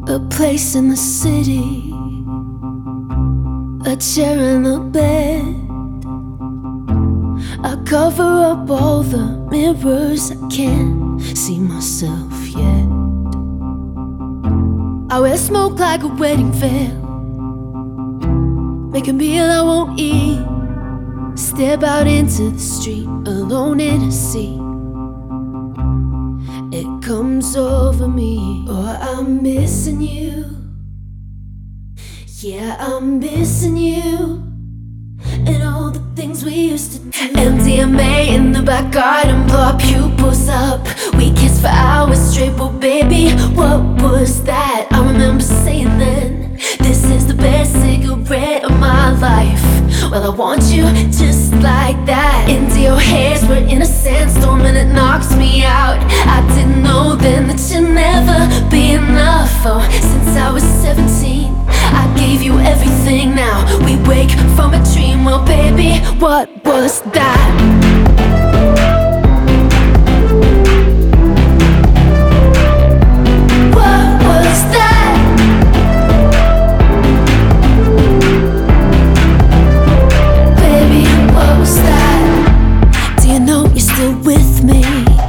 A place in the city, a chair and a bed. I cover up all the mirrors, I can't see myself yet. I wear smoke like a wedding veil, make a meal I won't eat, step out into the street alone in a sea. It comes over me, oh, I'm missing you. Yeah, I'm missing you, and all the things we used to do. MDMA in the back garden, blow our pupils up. We kissed for hours straight, well baby, what was that? I remember saying then, this is the best cigarette of my life. Well, I want you just like that. Into your hairs, we're in a sandstorm and it knocks me out. I didn't know then that you'd never be enough. Oh, since I was 17, I gave you everything. Now we wake from a dream. Well baby, what was that? What was that? Baby, what was that? Do you know you're still with me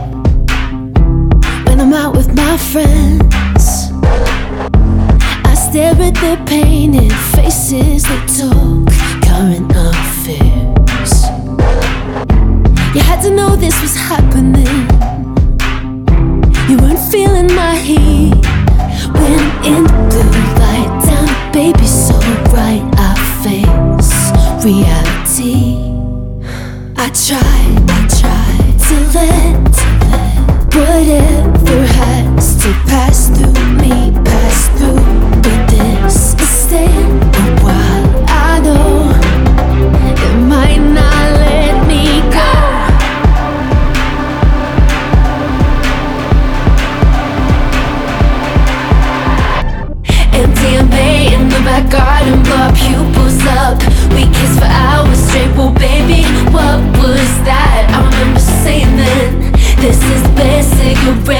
when I'm out with my friends? I stare at their painted faces, they talk current affairs. You had to know this was happening. You weren't feeling my heat when in the blue light down, baby, so bright I face reality. I tried to let whatever has to pass through me, pass through. But this is staying a while. I know it might not let me go. MDMA in the back garden, blow our pupils up. We kissed for hours straight, well baby, what was that? I remember saying then, this is the best cigarette